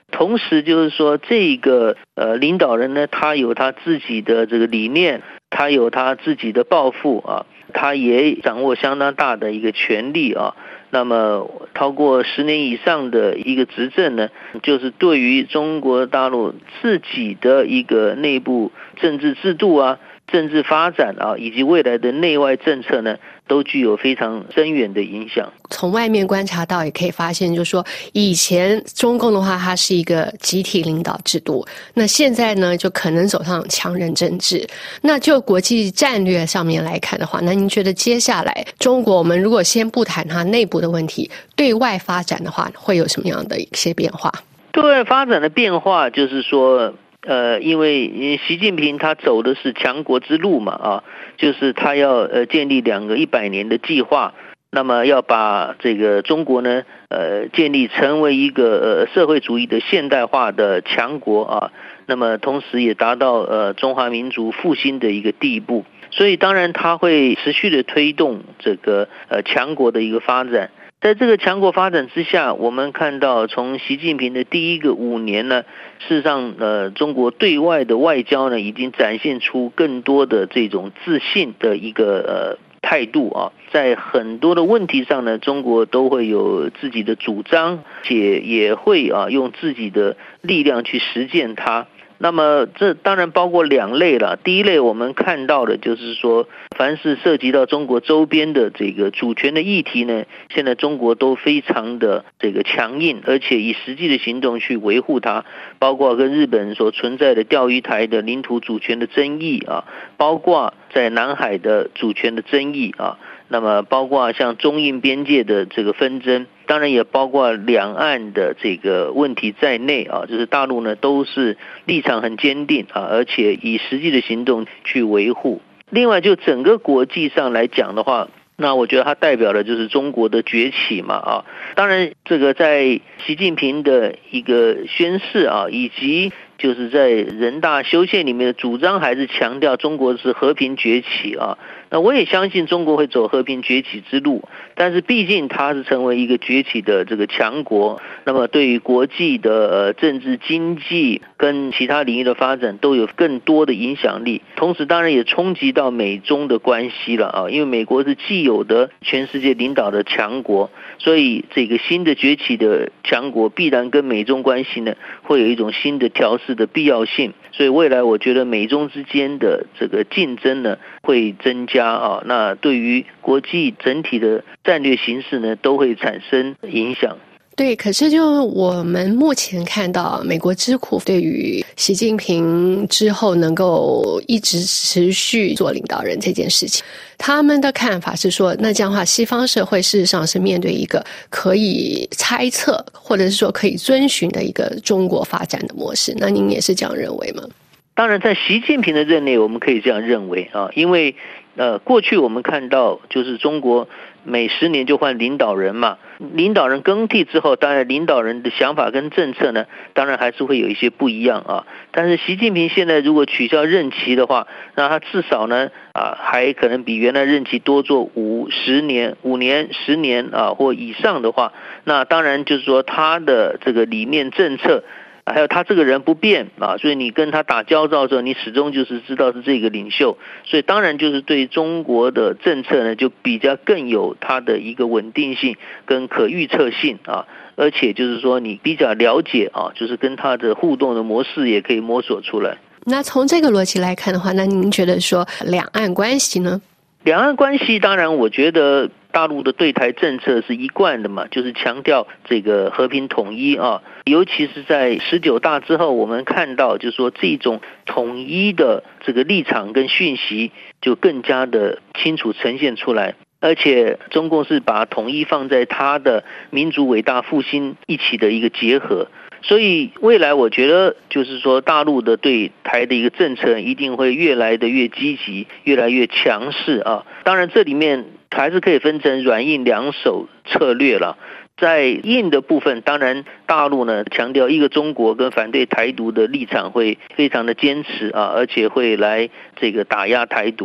同时就是说这个呃领导人呢，他有他自己的这个理念，他有他自己的抱负啊，他也掌握相当大的一个权力啊。那么超过十年以上的一个执政呢，就是对于中国大陆自己的一个内部政治制度啊、政治发展啊，以及未来的内外政策呢，都具有非常深远的影响。 从外面观察到也可以发现，就是说以前中共的话它是一个集体领导制度，那现在呢就可能走上强人政治。那就国际战略上面来看的话，那您觉得接下来中国，我们如果先不谈它内部的问题，对外发展的话会有什么样的一些变化？ 对外发展的变化就是说呃，因为习近平他走的是强国之路嘛，啊，就是他要呃建立两个一百年的计划，那么要把这个中国呢，呃，建立成为一个呃社会主义的现代化的强国啊，那么同时也达到呃中华民族复兴的一个地步，所以当然他会持续的推动这个呃强国的一个发展。在这个强国发展之下，我们看到从习近平的第一个五年呢，事实上呃中国对外的外交呢已经展现出更多的这种自信的一个呃态度啊，在很多的问题上呢，中国都会有自己的主张，且也会啊用自己的力量去实践它。那么这当然包括两类了。第一类我们看到的就是说，凡是涉及到中国周边的这个主权的议题呢，现在中国都非常的这个强硬，而且以实际的行动去维护它，包括跟日本所存在的钓鱼台的领土主权的争议啊，包括在南海的主权的争议啊，那么包括像中印边界的这个纷争，当然也包括两岸的这个问题在内啊，就是大陆呢都是立场很坚定啊，而且以实际的行动去维护。另外就整个国际上来讲的话，那我觉得它代表的就是中国的崛起嘛啊，当然这个在习近平的一个宣示啊，以及就是在人大修宪里面的主张，还是强调中国是和平崛起啊。那我也相信中国会走和平崛起之路，但是毕竟它是成为一个崛起的这个强国，那么对于国际的呃政治经济跟其他领域的发展都有更多的影响力，同时当然也冲击到美中的关系了啊，因为美国是既有的全世界领导的强国，所以这个新的崛起的强国必然跟美中关系呢会有一种新的调试的必要性，所以未来我觉得美中之间的这个竞争呢会增加啊，那对于国际整体的战略形势呢都会产生影响。 对，可是就我们目前看到美国智库对于习近平之后能够一直持续做领导人这件事情，他们的看法是说，那这样的话西方社会事实上是面对一个可以猜测或者是说可以遵循的一个中国发展的模式，那您也是这样认为吗？ 当然在习近平的任内我们可以这样认为啊，因为呃过去我们看到就是中国每十年就换领导人嘛，领导人更替之后，当然领导人的想法跟政策呢当然还是会有一些不一样啊，但是习近平现在如果取消任期的话，那他至少呢啊还可能比原来任期多做五十年五年十年啊或以上的话，那当然就是说他的这个理念政策还有他这个人不变啊，所以你跟他打交道的时候，你始终就是知道是这个领袖，所以当然就是对中国的政策呢，就比较更有它的一个稳定性跟可预测性啊，而且就是说你比较了解啊，就是跟他的互动的模式也可以摸索出来。 那从这个逻辑来看的话，那您觉得说两岸关系呢？ 两岸关系当然我觉得大陆的对台政策是一贯的嘛，就是强调这个和平统一啊，尤其是在十九大之后，我们看到就是说这种统一的这个立场跟讯息就更加的清楚呈现出来，而且中共是把统一放在它的民族伟大复兴一起的一个结合，所以未来我觉得就是说大陆的对台的一个政策一定会越来的越积极，越来越强势啊。当然这里面还是可以分成软硬两手策略了。在硬的部分，当然大陆呢强调一个中国跟反对台独的立场会非常的坚持啊，而且会来这个打压台独。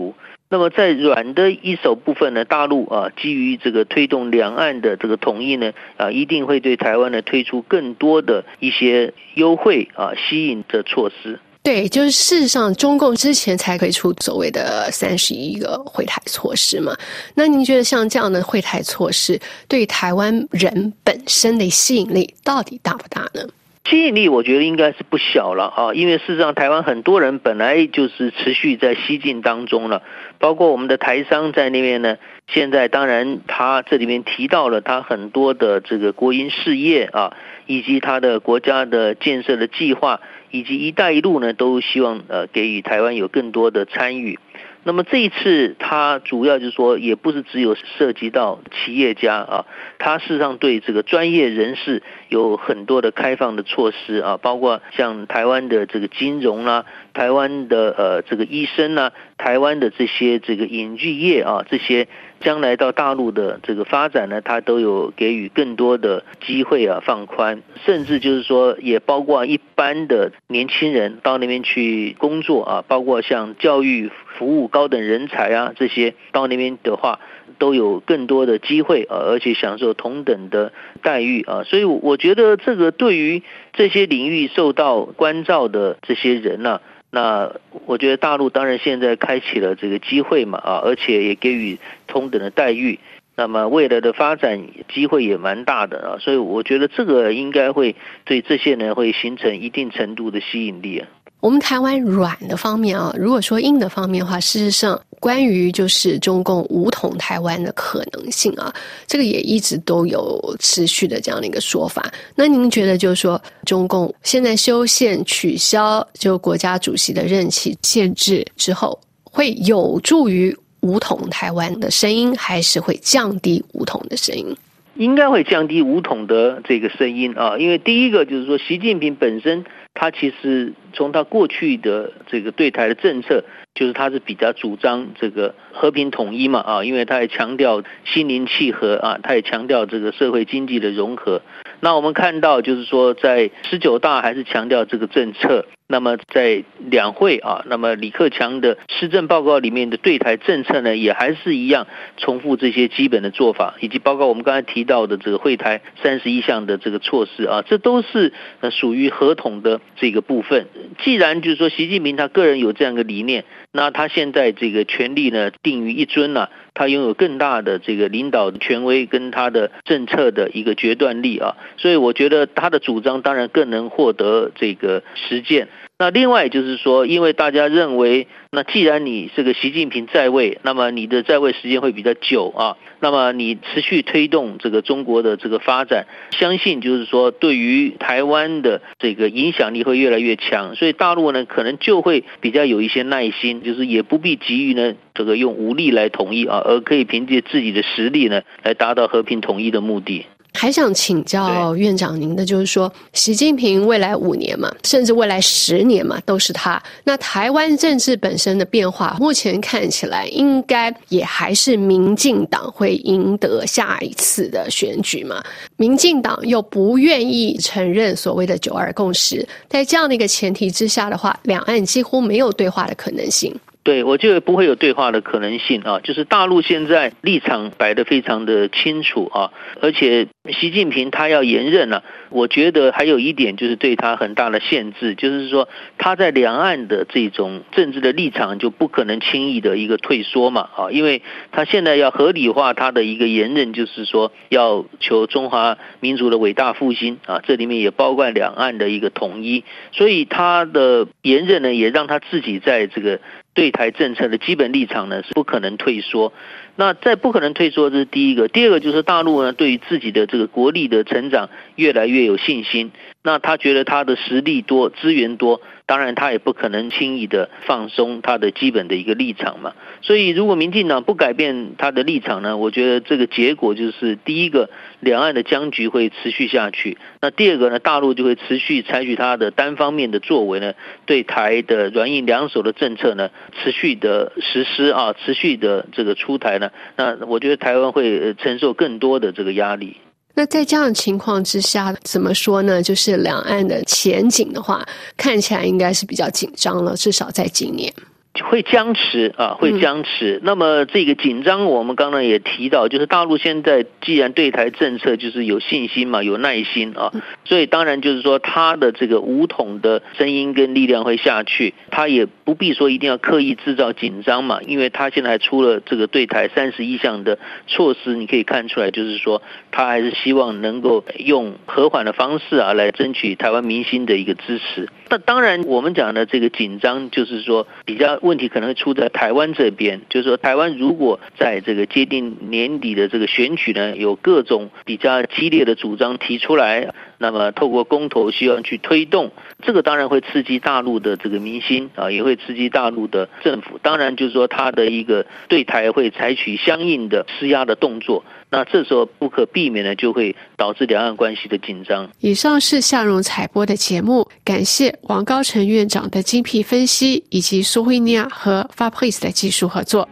那么在软的一手部分呢，大陆啊基于这个推动两岸的这个统一呢，啊一定会对台湾呢推出更多的一些优惠啊吸引的措施。 对，就是事实上中共之前才推出所谓的三十一个惠台措施嘛。那您觉得像这样的惠台措施对台湾人本身的吸引力到底大不大呢？ 吸引力我觉得应该是不小了啊，因为事实上台湾很多人本来就是持续在西进当中了，包括我们的台商在那边呢，现在当然他这里面提到了他很多的这个国营事业啊，以及他的国家的建设的计划，以及一带一路呢，都希望呃给予台湾有更多的参与。那么这一次它主要就是说也不是只有涉及到企业家啊，它事实上对这个专业人士有很多的开放的措施啊，包括像台湾的这个金融啦、啊、台湾的呃这个医生啊、台湾的这些这个影剧业啊，这些将来到大陆的这个发展呢，它都有给予更多的机会啊，放宽，甚至就是说也包括一般的年轻人到那边去工作啊，包括像教育服务高等人才啊，这些到那边的话都有更多的机会啊，而且享受同等的待遇啊，所以我觉得这个对于这些领域受到关照的这些人呢、啊，那我觉得大陆当然现在开启了这个机会嘛啊，而且也给予同等的待遇，那么未来的发展机会也蛮大的啊，所以我觉得这个应该会对这些人会形成一定程度的吸引力啊。 我们台湾软的方面啊，如果说硬的方面的话，事实上关于就是中共武统台湾的可能性啊，这个也一直都有持续的这样的一个说法。那您觉得就是说中共现在修宪取消就国家主席的任期限制之后，会有助于武统台湾的声音，还是会降低武统的声音？ 应该会降低武统的这个声音啊，因为第一个就是说习近平本身他其实从他过去的这个对台的政策，就是他是比较主张这个和平统一嘛啊，因为他也强调心灵契合啊，他也强调这个社会经济的融合。那我们看到就是说在十九大还是强调这个政策，那么在两会啊，那么李克强的施政报告里面的对台政策呢，也还是一样重复这些基本的做法，以及包括我们刚才提到的这个惠台三十一项的这个措施啊，这都是呃属于合统的这个部分。既然就是说习近平他个人有这样一个理念，那他现在这个权力呢定于一尊了、啊，他拥有更大的这个领导权威跟他的政策的一个决断力啊，所以我觉得他的主张当然更能获得这个实践。那另外就是说，因为大家认为，那既然你这个习近平在位，那么你的在位时间会比较久啊，那么你持续推动这个中国的这个发展，相信就是说对于台湾的这个影响力会越来越强，所以大陆呢可能就会比较有一些耐心，就是也不必急于呢这个用武力来统一啊，而可以凭借自己的实力呢来达到和平统一的目的。 还想请教院长您的就是说，习近平未来五年嘛，甚至未来十年嘛，都是他。那台湾政治本身的变化，目前看起来应该也还是民进党会赢得下一次的选举嘛。民进党又不愿意承认所谓的九二共识，在这样的一个前提之下的话，两岸几乎没有对话的可能性。 对，我觉得不会有对话的可能性啊，就是大陆现在立场摆得非常的清楚啊，而且习近平他要连任啊，我觉得还有一点就是对他很大的限制，就是说他在两岸的这种政治的立场就不可能轻易的一个退缩嘛啊，因为他现在要合理化他的一个连任，就是说要求中华民族的伟大复兴啊，这里面也包括两岸的一个统一，所以他的连任呢，也让他自己在这个对台政策的基本立场呢是不可能退缩。那在不可能退缩，这是第一个。第二个就是大陆呢对于自己的这个国力的成长越来越有信心，那他觉得他的实力多，资源多，当然他也不可能轻易的放松他的基本的一个立场嘛。所以如果民进党不改变他的立场呢，我觉得这个结果就是第一个，两岸的僵局会持续下去，那第二个呢，大陆就会持续采取他的单方面的作为呢，对台的软硬两手的政策呢持续的实施啊，持续的这个出台呢，那我觉得台湾会承受更多的这个压力。 那在这样的情况之下，怎么说呢？就是两岸的前景的话，看起来应该是比较紧张了，至少在今年。 会僵持啊，会僵持。嗯、那么这个紧张，我们刚刚也提到，就是大陆现在既然对台政策就是有信心嘛，有耐心啊，所以当然就是说他的这个武统的声音跟力量会下去，他也不必说一定要刻意制造紧张嘛，因为他现在还出了这个对台三十一项的措施，你可以看出来，就是说他还是希望能够用和缓的方式啊，来争取台湾民心的一个支持。那当然，我们讲的这个紧张，就是说比较问题可能会出在台湾这边，就是说台湾如果在这个接近年底的这个选举呢，有各种比较激烈的主张提出来，那么透过公投希望去推动，这个当然会刺激大陆的这个民心啊，也会刺激大陆的政府。当然就是说他的一个对台会采取相应的施压的动作。那这时候不可避免的就会导致两岸关系的紧张。 以上是夏蓉采播的节目，感谢王高成院长的精辟分析，以及苏慧尼亚和 Fabrice 的技术合作。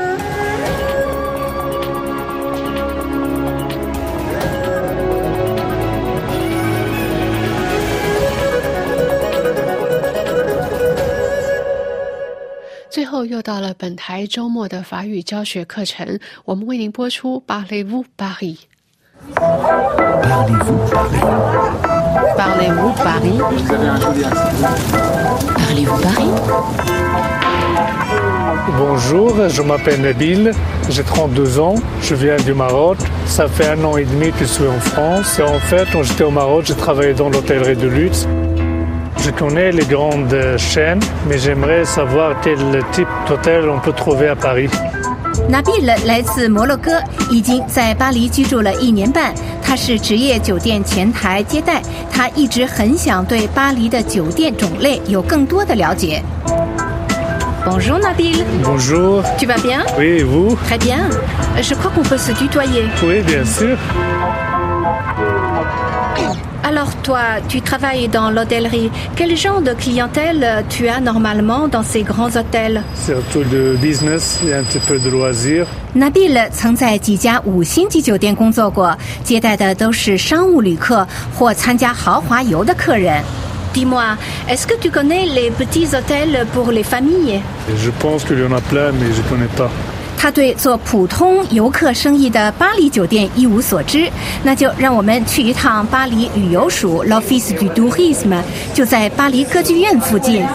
最后又到了本台周末的法语教学课程，我们为您播出 Parlez-vous Paris。 Parlez-vous Paris? Parlez-vous Paris? Parlez-vous Paris? Bonjour, je m'appelle Nabil, j'ai trente-deux ans, je viens du Maroc. Ça fait un an et demi que je suis en France. Et en fait, quand j'étais au Maroc, j'ai travaillé dans l'hôtellerie de luxe. Je connais les grandes chaînes, mais j'aimerais savoir quel type d'hôtel on peut trouver à Paris. Nabil 来自摩洛哥，已经在巴黎居住了一年半。他是职业酒店前台接待，他一直很想对巴黎的酒店种类有更多的了解。Bonjour Nabil. Bonjour. Tu vas bien? Oui, et vous? Très bien. Je crois qu'on peut se tutoyer. Oui, bien sûr. Alors toi, tu travailles dans l'hôtellerie. Quel genre de clientèle tu as normalement dans ces grands hôtels? Surtout de business et un petit peu de loisirs. Nabil 曾在几家五星级酒店工作过，接待的都是商务旅客或参加豪华游的客人。Dis-moi, est-ce que tu connais les petits hôtels pour les familles? Je pense qu'il y en a plein, mais je ne connais pas. 他对做普通游客生意的巴黎酒店一无所知，那就让我们去一趟巴黎旅游署 L'Office du Tourisme， 就在巴黎歌剧院附近。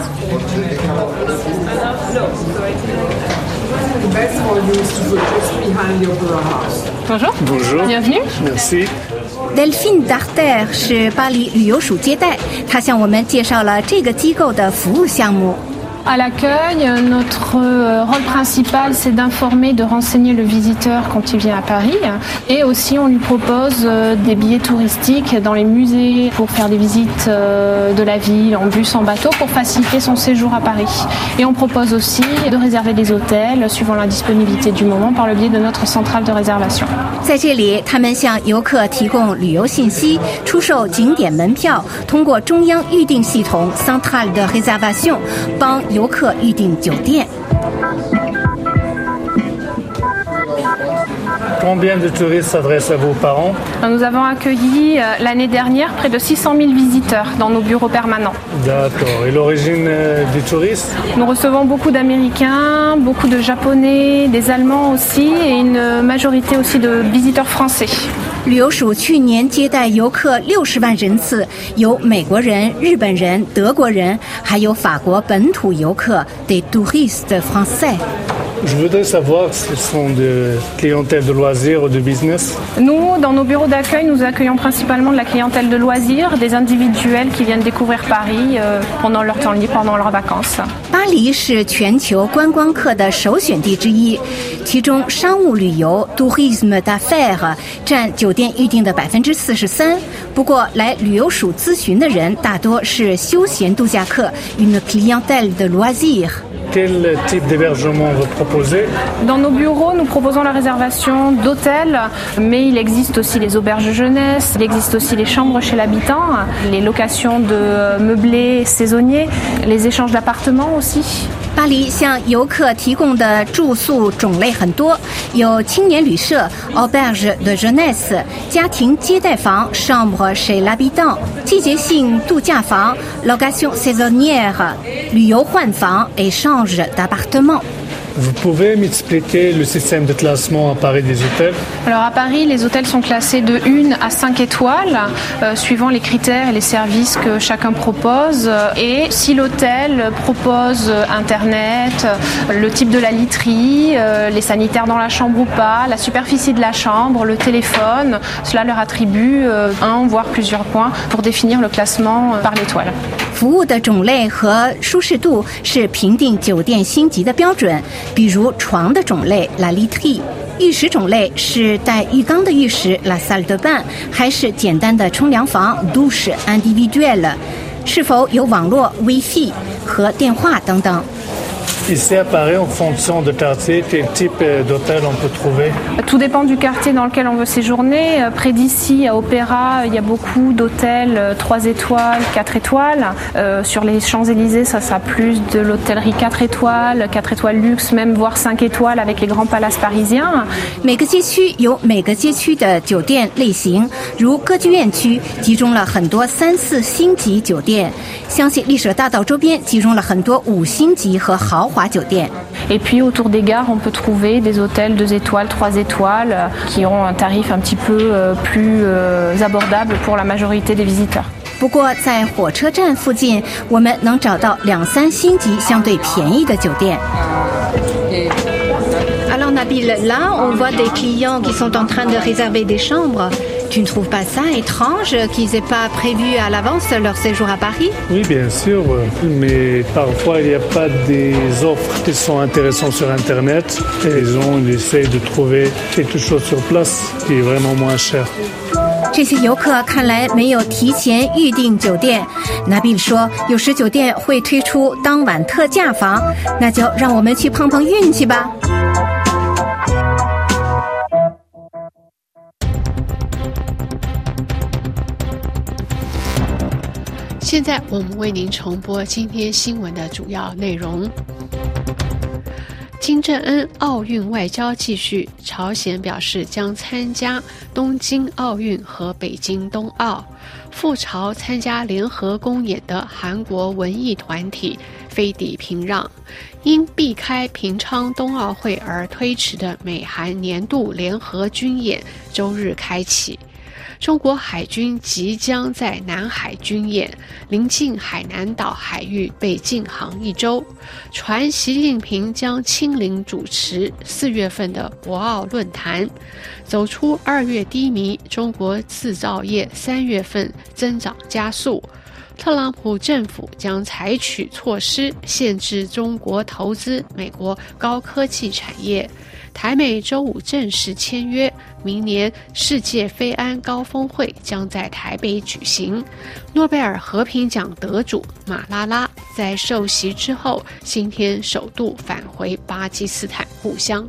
Bonjour. Bonjour. Bienvenue. Merci. Delphine Darter 是巴黎旅游署接待，她向我们介绍了这个机构的服务项目。 À l'accueil, notre rôle principal, c'est d'informer, de renseigner le visiteur quand il vient à Paris. Et aussi, on lui propose des billets touristiques dans les musées pour faire des visites de la ville en bus, en bateau, pour faciliter son séjour à Paris. Et on propose aussi de réserver des hôtels suivant la disponibilité du moment par le biais de notre centrale de réservation. 在这里，他们向游客提供旅游信息，出售景点门票，通过中央预订系统 centrale de réservation 帮游客预订酒店。 Combien de touristes s'adressent à vous par an? Nous avons accueilli l'année dernière près de six cent mille visiteurs dans nos bureaux permanents. D'accord. Et l'origine des touristes? Nous recevons beaucoup d'Américains, beaucoup de Japonais, des Allemands aussi et une majorité aussi de visiteurs français. 旅游署去年接待游客六十万人次，有美国人、日本人、德国人，还有法国本土游客 des touristes français. Je voudrais savoir si ce sont de clientèle de loisirs ou de business. Nous, dans nos bureaux d'accueil, nous accueillons principalement de la clientèle de loisirs, des individuels qui viennent découvrir Paris euh, pendant leur temps libre, pendant leurs vacances. 巴黎是全球观光客的首选地之一，其中商务旅游 tourisme d'affaires 占酒店预订的百分之四十三。不过，来旅游署咨询的人大多是休闲度假客 une clientèle de loisirs. Quel type d'hébergement vous proposez? Dans nos bureaux, nous proposons la réservation d'hôtels, mais il existe aussi les auberges jeunesse, il existe aussi les chambres chez l'habitant, les locations de meublés saisonniers, les échanges d'appartements aussi. 巴黎向游客提供的住宿种类很多，有青年旅社 Auberge de Jeunesse、 家庭接待房 Chambre chez l'habitant、 季节性度假房 Location saisonnière、 旅游换房 Échange d'appartements。Vous pouvez m'expliquer le système de classement à Paris des hôtels? Alors à Paris, les hôtels sont classés de une à cinq étoiles, euh, suivant les critères et les services que chacun propose. Et si l'hôtel propose Internet, le type de la literie, euh, les sanitaires dans la chambre ou pas, la superficie de la chambre, le téléphone, cela leur attribue euh, un voire plusieurs points pour définir le classement par l'étoile. 服务的种类和舒适度是评定酒店星级的标准，比如床的种类 la literie， 浴室种类是带浴缸的浴室 la salle de bain， 还是简单的冲凉房 douche individuelle， 是否有网络 Wi-Fi 和电话等等。 Ici à Paris, en fonction de quartier, quel type d'hôtel on peut trouver? Tout dépend du quartier dans lequel on veut séjourner. Près d'ici, à Opéra, il y a beaucoup d'hôtels trois étoiles, quatre étoiles. Euh, sur les Champs-Élysées, ça sera plus de l'hôtellerie quatre étoiles, quatre étoiles luxe, même voire cinq étoiles avec les grands palaces parisiens. 每个街区有每个街区的酒店类型，如歌剧院区集中了很多三四星级酒店，香榭丽舍大道周边集中了很多五星级和豪华酒店。 Et puis autour des gares, on peut trouver des hôtels deux étoiles, trois étoiles qui ont un tarif un petit peu plus abordable pour la majorité des visiteurs. 不过在火车站附近，我们能找到两三星级相对便宜的酒店。 Alors Nabil, là on voit des clients qui sont en train de réserver des chambres. Tu ne trouves pas ça étrange qu'ils n'aient pas prévu à l'avance leur séjour à Paris? Oui, bien sûr, mais parfois il n'y a pas des offres qui sont intéressantes sur Internet. Et ils ont essayé de trouver quelque chose sur place qui est vraiment moins cher. 这些游客看来没有提前预订酒店。拿比说，有时酒店会推出当晚特价房，那就让我们去碰碰运气吧。 现在我们为您重播今天新闻的主要内容。金正恩奥运外交继续，朝鲜表示将参加东京奥运和北京冬奥。赴朝参加联合公演的韩国文艺团体飞抵平壤，因避开平昌冬奥会而推迟的美韩年度联合军演周日开启。中国海军即将在南海军演，临近海南岛海域被禁航一周。传习近平将亲临主持四月份的博鳌论坛。走出二月低迷，中国制造业三月份增长加速。特朗普政府将采取措施限制中国投资美国高科技产业。台美周五正式签约，明年世界非安高峰会将在台北举行。诺贝尔和平奖得主马拉拉在受袭之后，今天首度返回巴基斯坦故乡。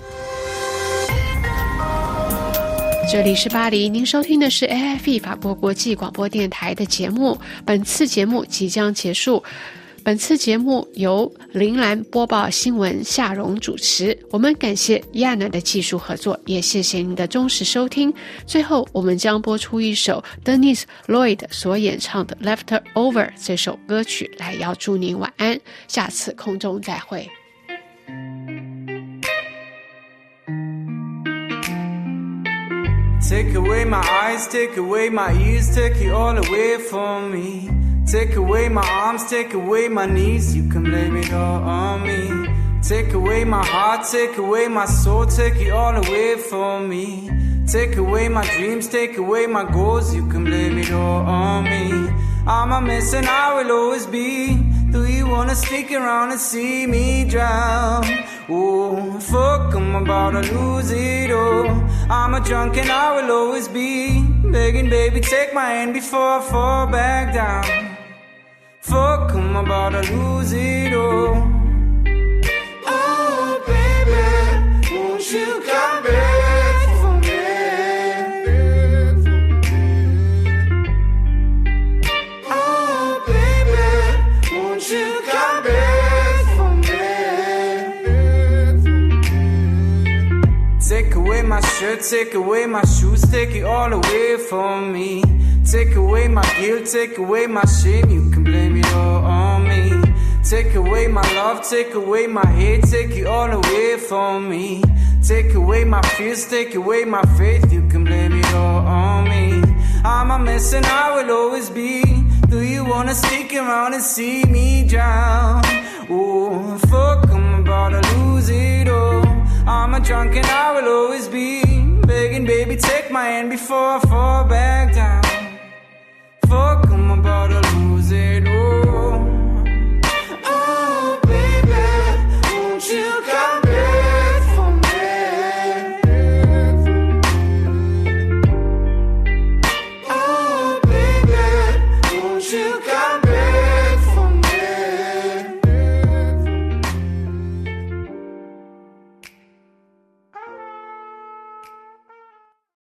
这里是巴黎，您收听的是 A F E 法国国际广播电台的节目。本次节目即将结束。本次节目由铃兰播报新闻，夏蓉主持。我们感谢亚娜的技术合作，也谢谢您的忠实收听。最后，我们将播出一首 Denise Lloyd 所演唱的 Left Over 这首歌曲，来要祝您晚安。下次空中再会。 Take away my eyes, take away my ears, take it all away from me.Take away my arms, take away my knees, you can blame it all on me. Take away my heart, take away my soul, take it all away from me. Take away my dreams, take away my goals, you can blame it all on me. I'm a mess and I will always be. Do you wanna stick around and see me drown? Oh, fuck, I'm about to lose it all. I'm a drunk and I will always be. Begging, baby, take my hand before I fall back down.Fuck, I'm about to lose it all. Oh, baby, won't you come back for me? Oh, baby, won't you come back for me? shirt, take away my shoes, take it all away from me. Take away my guilt, take away my shame, you can blame it all on me. Take away my love, take away my hate, take it all away from me. Take away my fears, take away my faith, you can blame it all on me. I'm a mess and I will always be. Do you wanna stick around and see me drown? Oh, fuck, I'm about to lose it all. I'm a drunk and I will always be begging, baby, take my hand before I fall back down.